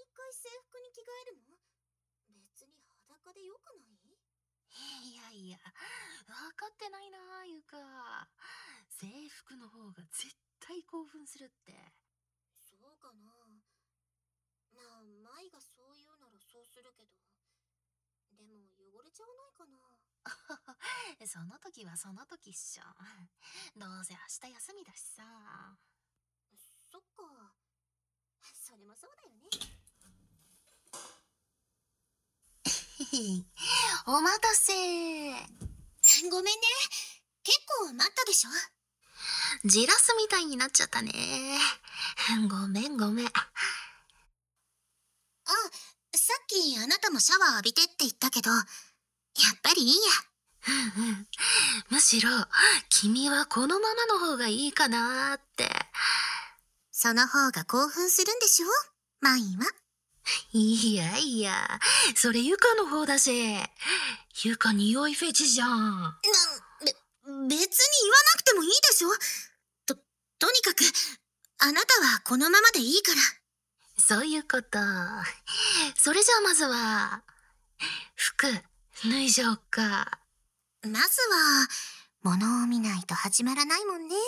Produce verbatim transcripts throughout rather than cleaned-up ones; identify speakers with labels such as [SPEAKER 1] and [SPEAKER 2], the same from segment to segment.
[SPEAKER 1] 回制服に着替えるの？別に裸でよくない？
[SPEAKER 2] いやいや、分かってないな、ゆか。制服の方が絶対興奮するって。
[SPEAKER 1] そうかな。まあ、舞がそう言うならそうするけど。でも汚れちゃわないかな。
[SPEAKER 2] その時はその時っしょ。どうせ明日休みだしさ。
[SPEAKER 1] そっか。それもそうだよね。
[SPEAKER 2] お待たせ。
[SPEAKER 1] ごめんね。結構待ったでしょ？
[SPEAKER 2] じらすみたいになっちゃったね。ごめんごめん。
[SPEAKER 1] あ、さっきあなたもシャワー浴びてって言ったけど、やっぱりいいや。
[SPEAKER 2] うんうん。むしろ、君はこのままの方がいいかなーって。
[SPEAKER 1] その方が興奮するんでしょ？舞は。
[SPEAKER 2] いやいや、それゆかの方だし。ゆか匂いフェチじゃん。
[SPEAKER 1] な、べ、別に言わなくてもいいでしょ？と、とにかく、あなたはこのままでいいから。
[SPEAKER 2] そういうこと。それじゃあまずは、服、脱いじゃおっか。
[SPEAKER 1] まずは、物を見ないと始まらないもんね。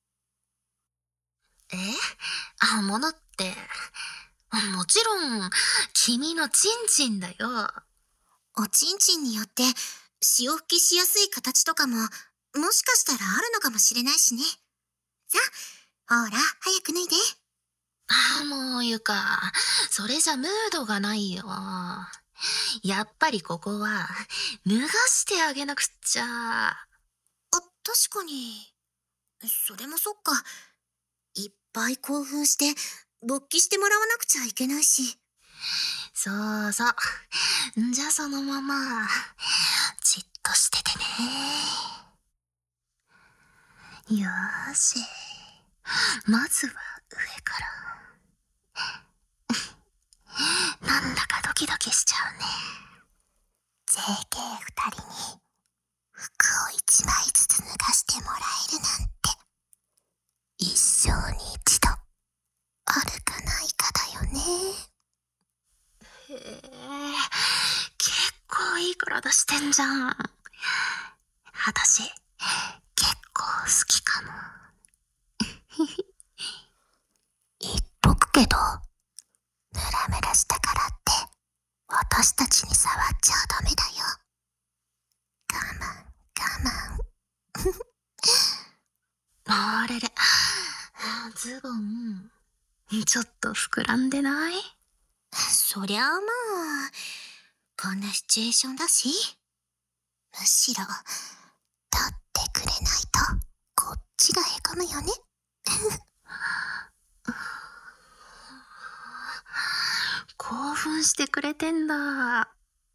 [SPEAKER 2] えあ、物って、もちろん、君のチンチンだよ。
[SPEAKER 1] おちんちんによって潮吹きしやすい形とかももしかしたらあるのかもしれないしね。さあ、ほら、早く脱いで。
[SPEAKER 2] あ、もうゆか、それじゃムードがないよ。やっぱりここは、脱がしてあげなくっちゃ。
[SPEAKER 1] あ、確かに。それもそっか。いっぱい興奮して勃起してもらわなくちゃいけないし。
[SPEAKER 2] そうそう。じゃあそのまま、じっとしててね。よーし。まずは上から。なんだかドキドキしちゃうね。
[SPEAKER 1] ジェーケー 二人に服を一枚ずつ脱がしてもらえるなんて、一生に一度あるかないかだよね。
[SPEAKER 2] へえ、結構いい体してんじゃん。私、結構好きかも。
[SPEAKER 1] 言っとくけど、ムラムラしたからって私たちに触っちゃダメだよ。我慢我慢。
[SPEAKER 2] あれれ、ズボン、ちょっと膨らんでない？
[SPEAKER 1] そりゃあまあ、こんなシチュエーションだし、むしろ、立ってくれないと、こっちがへこむよね。
[SPEAKER 2] 興奮してくれてんだ。なん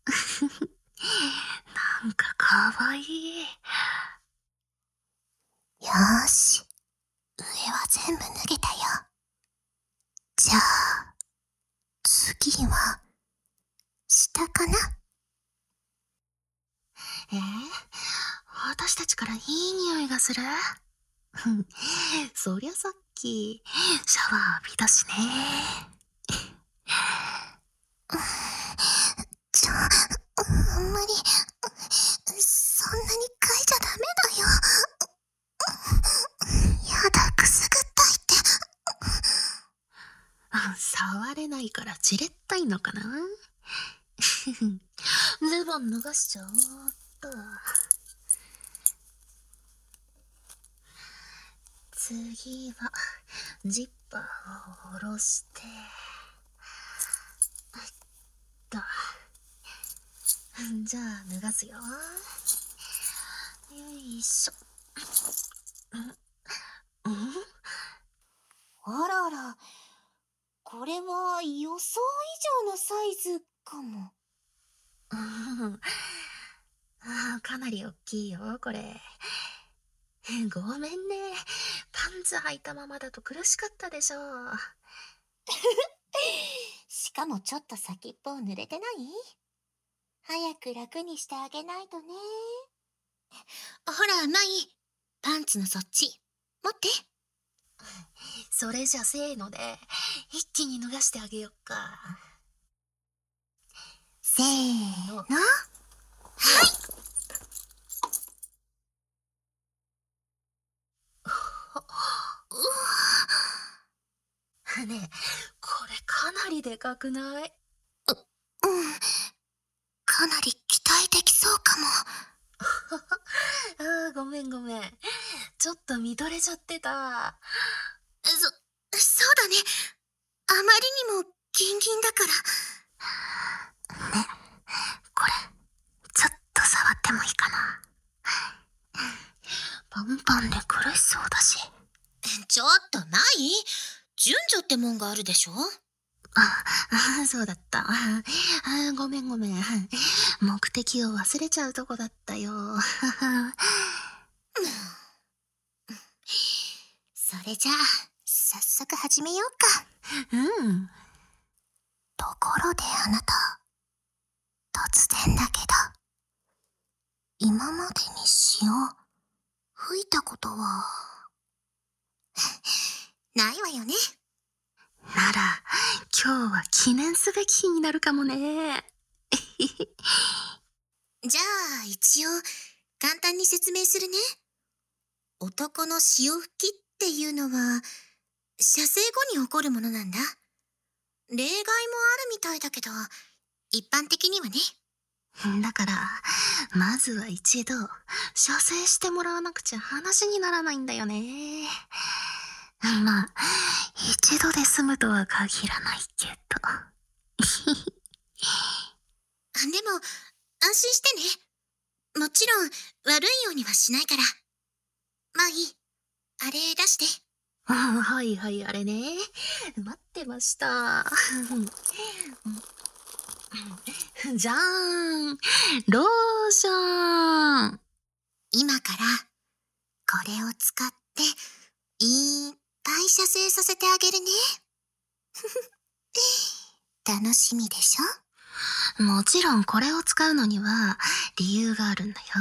[SPEAKER 2] かかわいい。
[SPEAKER 1] よーし、上は全部脱げたよ。じゃあ、次は、下かな？
[SPEAKER 2] えー、私たちからいい匂いがする？そりゃさっき、シャワー浴びたしね。
[SPEAKER 1] じゃあ、あんまり、そんなに嗅いじゃダメだよ。やだ、くすぐったいって。
[SPEAKER 2] 触れないからじれったいのかな。ズボン脱がしちゃおうっと。次はジッパーを下ろしてと。じゃあ脱がすよ。よいしょ。うん、
[SPEAKER 1] あらあら、これは予想以上のサイズかも。
[SPEAKER 2] うんあ、かなり大きいよこれ。ごめんね、パンツ履いたままだと苦しかったでしょ。
[SPEAKER 1] しかもちょっと先っぽ濡れてない？早く楽にしてあげないとね。ほら、マイ、パンツのそっち、持って。
[SPEAKER 2] それじゃせーので一気に脱がしてあげよっか。
[SPEAKER 1] せーの。
[SPEAKER 2] ねえ、これかなりでかくない？
[SPEAKER 1] うん。かなり期待できそうかも。
[SPEAKER 2] ああ、ごめんごめん。ちょっと見とれちゃってた。
[SPEAKER 1] そ、そうだね。あまりにもギンギンだから。ね、これ、ちょっと触ってもいいかな。
[SPEAKER 2] パンパンで苦しそうだし。
[SPEAKER 1] ちょっと舞、順序ってもんがあるでしょ。
[SPEAKER 2] ああ、そうだった。ああ、ごめんごめん。目的を忘れちゃうとこだったよ。
[SPEAKER 1] それじゃあ、早速始めようか。
[SPEAKER 2] うん。
[SPEAKER 1] ところであなた、突然だけど、今までに詩を吹いたことは、ないわよね。
[SPEAKER 2] なら、今日は記念すべき日になるかもね。
[SPEAKER 1] じゃあ、一応、簡単に説明するね。男の潮吹きっていうのは、射精後に起こるものなんだ。例外もあるみたいだけど、一般的にはね。
[SPEAKER 2] だから、まずは一度、射精してもらわなくちゃ話にならないんだよね。まあ、一度で済むとは限らないけど。
[SPEAKER 1] でも、安心してね。もちろん、悪いようにはしないから。まあいい。あれ出して。
[SPEAKER 2] あ、はいはい、あれね。待ってました。じゃーん。ローション。
[SPEAKER 1] 今から、これを使って、いっぱい射精させてあげるね。楽しみでし
[SPEAKER 2] ょ？もちろんこれを使うのには理由があるんだよ。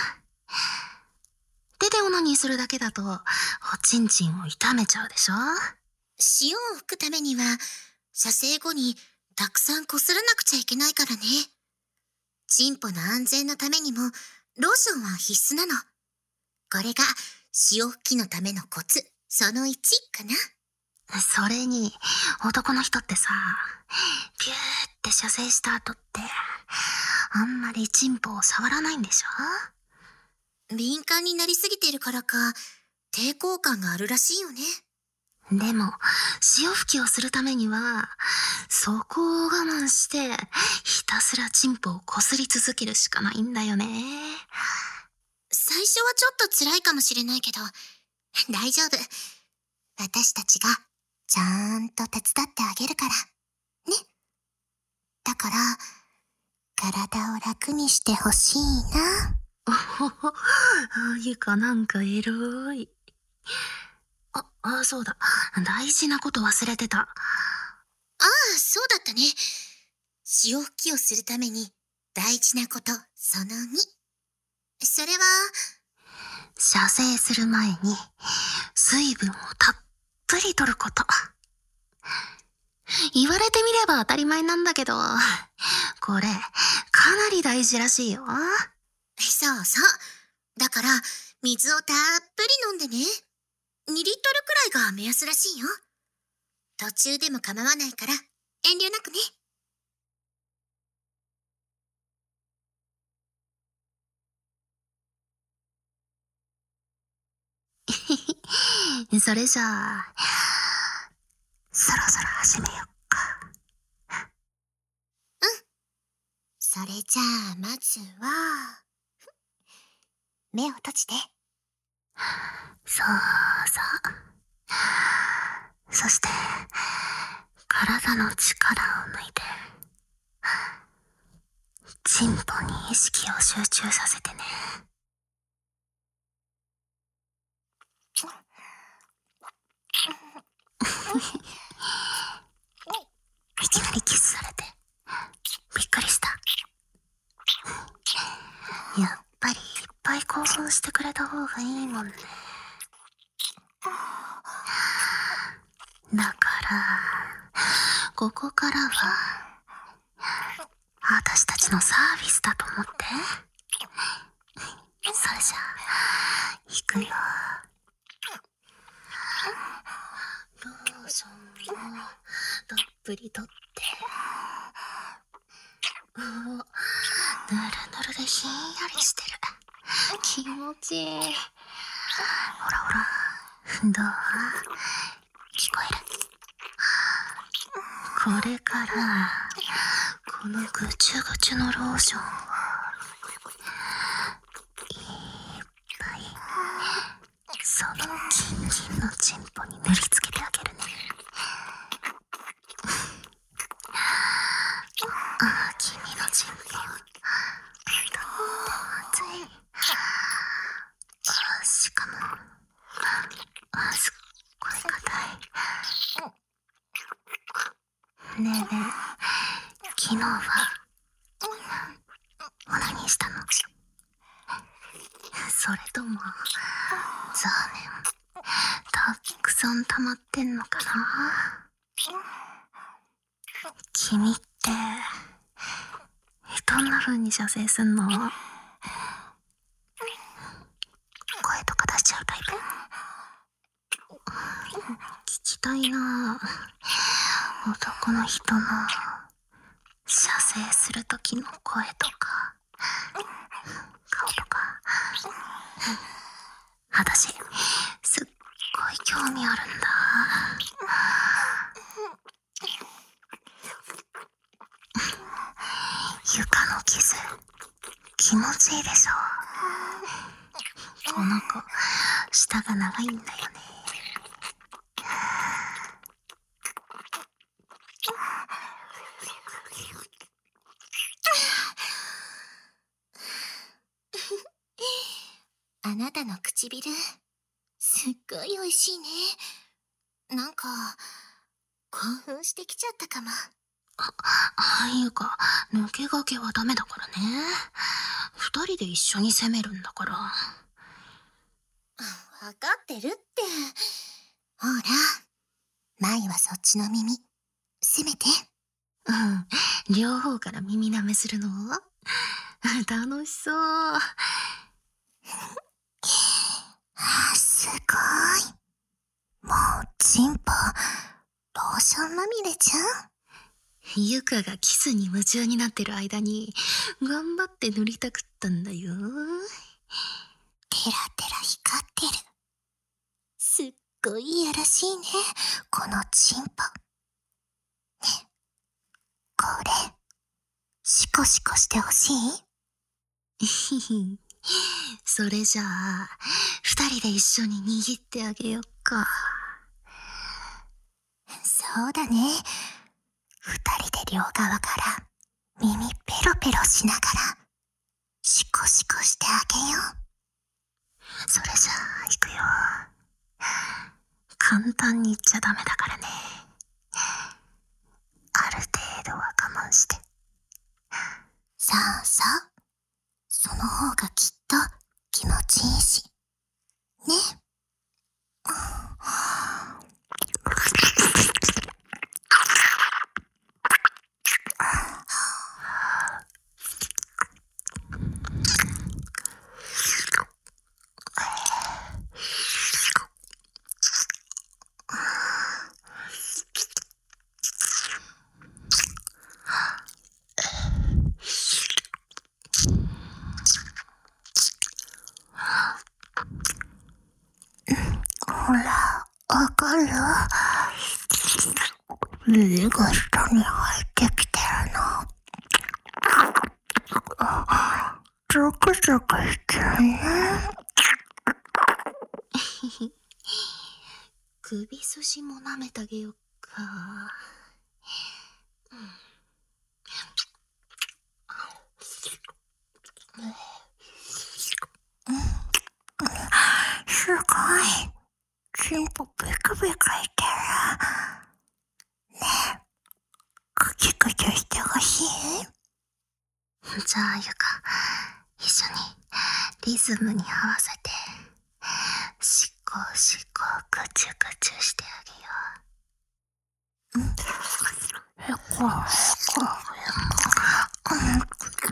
[SPEAKER 2] 手でオナニーするだけだと、おちんちんを痛めちゃうでしょ？
[SPEAKER 1] 塩を吹くためには、射精後にたくさんこすらなくちゃいけないからね。チンポの安全のためにも、ローションは必須なの。これが潮吹きのためのコツ、そのいちかな。
[SPEAKER 2] それに、男の人ってさ、ピューって射精した後って、あんまりチンポを触らないんでし
[SPEAKER 1] ょ？敏感になりすぎてるからか、抵抗感があるらしいよね。
[SPEAKER 2] でも、潮吹きをするためには、そこを我慢して、ひたすらチンポをこすり続けるしかないんだよね。
[SPEAKER 1] 最初はちょっと辛いかもしれないけど、大丈夫。私たちがちゃんと手伝ってあげるから。ね。だから、体を楽にしてほしいな。
[SPEAKER 2] おほほ、ゆかなんかエロい。あ、あ、そうだ。大事なこと忘れてた。あ
[SPEAKER 1] あ、そうだったね。潮吹きをするために大事なことそのに。それは、
[SPEAKER 2] 射精する前に水分をたっぷり取ること。言われてみれば当たり前なんだけど、これかなり大事らしいよ。
[SPEAKER 1] そうそう。だから、水をたっぷり飲んでね。にリットルくらいが目安らしいよ。途中でも構わないから、遠慮なくね。
[SPEAKER 2] それじゃあ、そろそろ始めよっか。
[SPEAKER 1] うん。それじゃあ、まずは、目を閉じて。
[SPEAKER 2] そうそう。そして、体の力を抜いて、チンポに意識を集中させてね。いきなりキスされて、びっくりした。やっぱりいっぱい興奮してくれた方がいいもんね。だから、ここからは、私たちちのサービスだと思って。それじゃあ、行くよ。ローションをたっぷりとって。お、ぬるぬるでひんやりしてる。気持ちいい。ほらほら、どう？聞こえる？これから、このぐちゅぐちゅのローションを、いっぱい、そのキンキンのチンポに塗りつけてあげるね。ああ、君のチンポ、とっても熱い。あ、しかも、あ、すっごい硬い。ねえねえ、昨日は、何したの？それとも、ザーメン、たくさん溜まってんのかな？君って、どんな風に射精すんの？声とか出しちゃうタイプ？聞きたいなぁ。男の人の射精する時の声とか顔とか。私すっごい興味あるんだ。床のキス気持ちいいでしょ。この子舌が長いんだよね。
[SPEAKER 1] あなたの唇、すっごい美味しいね。なんか、興奮してきちゃったかも。
[SPEAKER 2] あ、あいうか、抜け駆けはダメだからね。二人で一緒に攻めるんだから。
[SPEAKER 1] わかってるって。ほら、舞はそっちの耳、せめて。
[SPEAKER 2] うん、両方から耳舐めするの？楽しそう。
[SPEAKER 1] あ、すごい。もうチンポローションまみれじゃん。
[SPEAKER 2] ゆかがキスに夢中になってる間に頑張って塗りたくったんだよ。
[SPEAKER 1] テラテラ光ってる。すっごいいやらしいね、このチンポ。ね、これシコシコしてほしい？
[SPEAKER 2] それじゃあ二人で一緒に握ってあげよっか。
[SPEAKER 1] そうだね。二人で両側から耳ペロペロしながらシコシコしてあげよう。
[SPEAKER 2] それじゃあ行くよ。簡単に言っちゃダメだからね。ある程度は我慢して。
[SPEAKER 1] さあさあ、その方がきっと気持ちいいしね。ほら、わかる？指が下に入ってきてるの。ゾクゾクしてるね。
[SPEAKER 2] 首筋も舐めてあげよっか。
[SPEAKER 1] すごい。チンポビクビクいてる。ねえ、クチュクチュしてほしい？
[SPEAKER 2] じゃあゆか、一緒にリズムに合わせてシコシコクチュクチュしてあげよう。
[SPEAKER 1] へこへこへこ。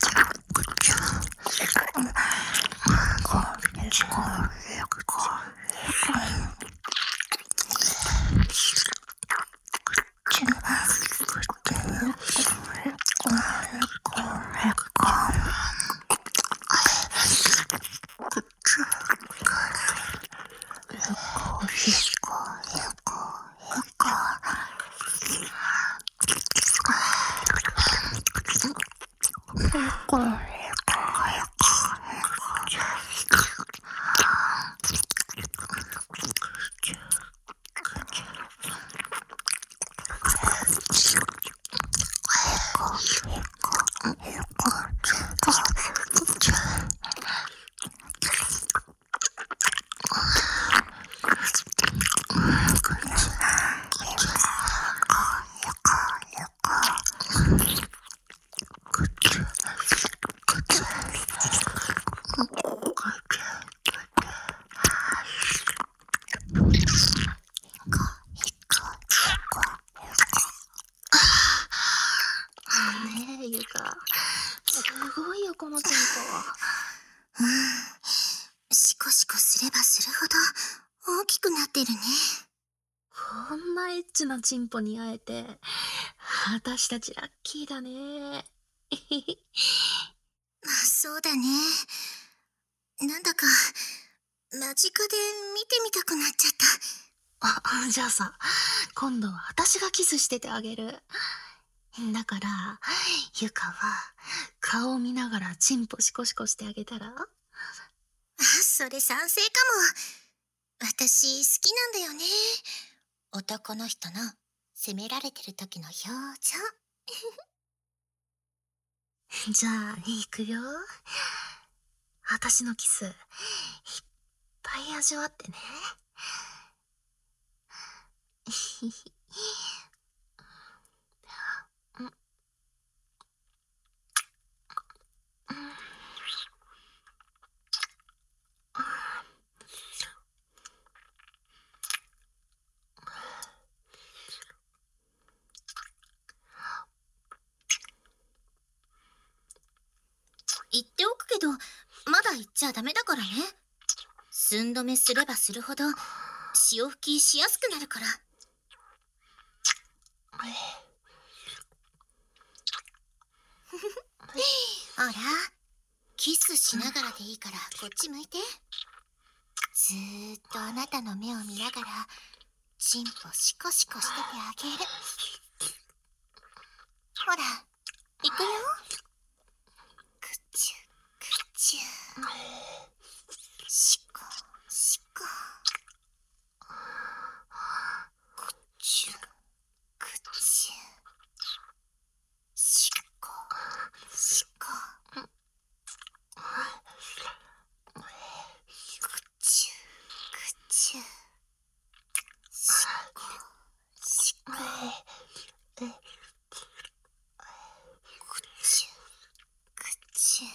[SPEAKER 2] ねえ、ゆか。すごいよ、このチン
[SPEAKER 1] うん。シコシコすればするほど大きくなってるね。
[SPEAKER 2] ポ。こんなエッチなチンポに会えて、私たちラッキーだね。
[SPEAKER 1] まあ、そうだね。なんだか、間近で見てみたくなっちゃった。
[SPEAKER 2] あ、じゃあさ、今度は私がキスしててあげる。だから、ゆかは顔を見ながらチンポシコシコしてあげたら？
[SPEAKER 1] あ、それ賛成かも。私好きなんだよね。男の人の責められてる時の表情。
[SPEAKER 2] じゃあ、いくよ。私のキス、いっぱい味わってね。
[SPEAKER 1] 言っておくけど、まだ言っちゃダメだからね。寸止めすればするほど潮吹きしやすくなるから。ほら、キスしながらでいいからこっち向いて。ずーっとあなたの目を見ながらチンポシコシコしててあげる。ほら、いくよ。くちゅくちゅ、シコシコ、くちゅくちゅ、シコシコ、くちゅくちゅ、シコシコ、くちゅくちゅ、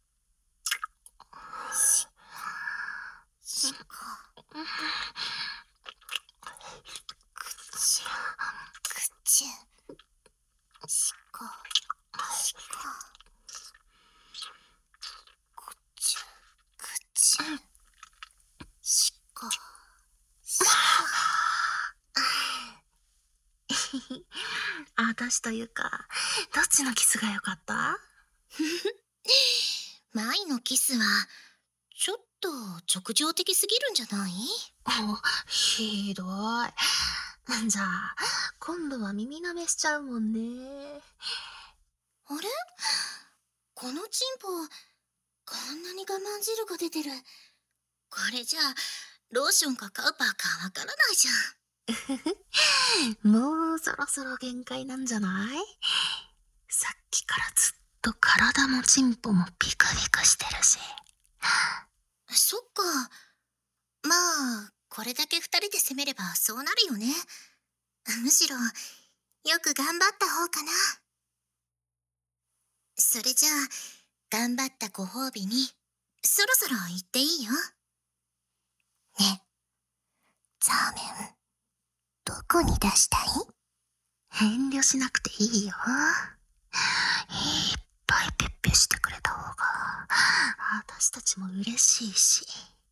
[SPEAKER 1] シシコ、くちゅくちゅ、シコシコ、くちゅくちゅ、シコシ
[SPEAKER 2] 私というか、どっちのキスが良かった？
[SPEAKER 1] コ。マイのキスはちょっと直情的すぎるんじゃない？
[SPEAKER 2] お、ひどい。じゃあ、今度は耳舐めしちゃうもんね。
[SPEAKER 1] あれ？このチンポ、こんなに我慢汁が出てる。これじゃあ、ローションかカウパーかわからないじゃん。
[SPEAKER 2] もうそろそろ限界なんじゃない？さっきからずっと体もチンポもピクピクしてるし。
[SPEAKER 1] そっか。まあ、これだけ二人で攻めればそうなるよね。むしろ、よく頑張った方かな。それじゃあ、頑張ったご褒美に、そろそろ言っていいよ。ね、ザーメン、どこに出したい？
[SPEAKER 2] 遠慮しなくていいよ。いっぱいペッペしてくれた方が、私たちも嬉しいし。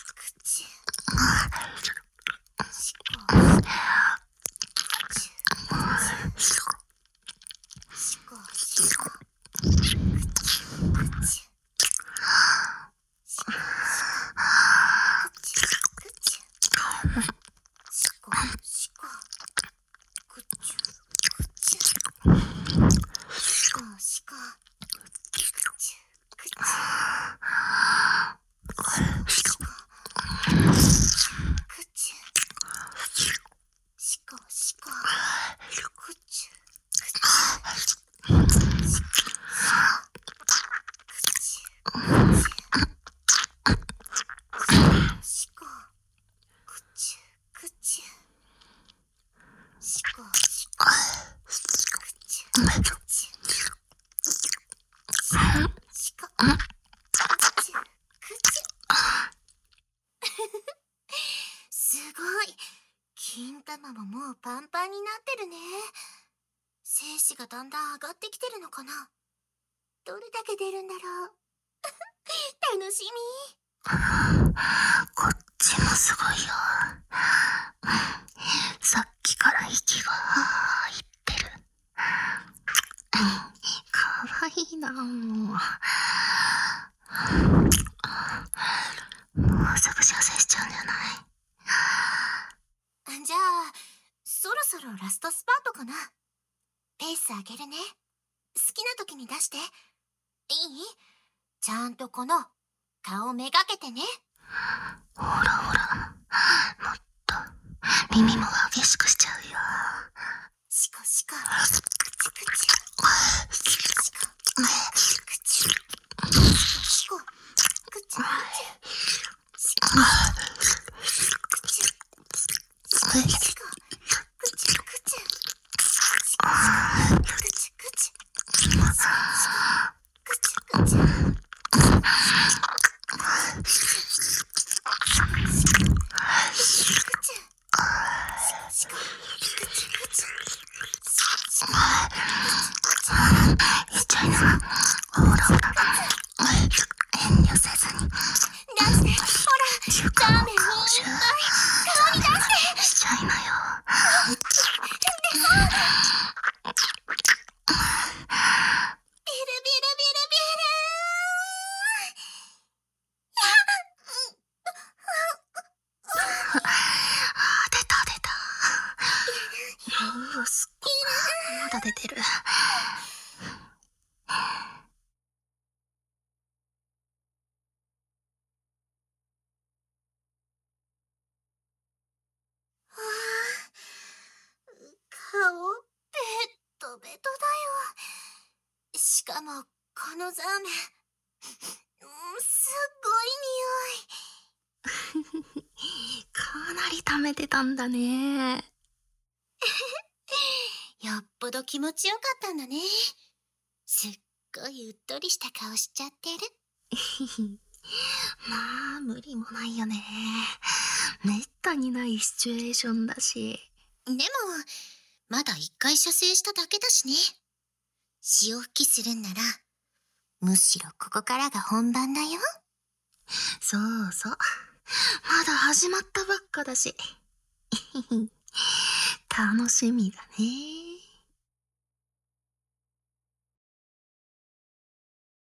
[SPEAKER 1] 口、しこ、口、しこ、しこ、口、口、しこ、しこ、しこ、口、口、しこ、しこ、口、口、しこ、しこ、くちゅ、くちゅ、しこ、しこ、くちゅ、くちゅ、しこ、しこ、くちゅ、くちゅ、しこ、くちゅ、くちゅ。すごい。金玉ももうパンパンになってるね。精子がだんだん上がってきてるのかな。どれだけ出るんだろう。楽しみ。
[SPEAKER 2] こっちもすごいよ。さっきから息が入ってる。かわいいな、もう。もうすぐ射精しちゃうんじゃない？
[SPEAKER 1] じゃあ、そろそろラストスパートかな。ペース上げるね。好きな時に出して。いい？ちゃんとこの顔めがけてね。
[SPEAKER 2] ほらほら、もっと耳も激しくしちゃうよ。
[SPEAKER 1] しこしこ、くちくち、しこしこ、くち、しこしこ、くちくち、しこくち、しこしこ、くちくち、しこくちくち、しこくちくち。
[SPEAKER 2] まだ出てる。
[SPEAKER 1] 顔ベトベトだよ。しかもこのザーメン、すっごい匂い。
[SPEAKER 2] かなり溜めてたんだね。
[SPEAKER 1] よっぽど気持ちよかったんだね。すっごいうっとりした顔しちゃってる。
[SPEAKER 2] まあ無理もないよね。めったにないシチュエーションだし。
[SPEAKER 1] でもまだ一回射精しただけだしね。潮吹きするんならむしろここからが本番だよ。
[SPEAKER 2] そうそう。まだ始まったばっかだし。楽しみだね。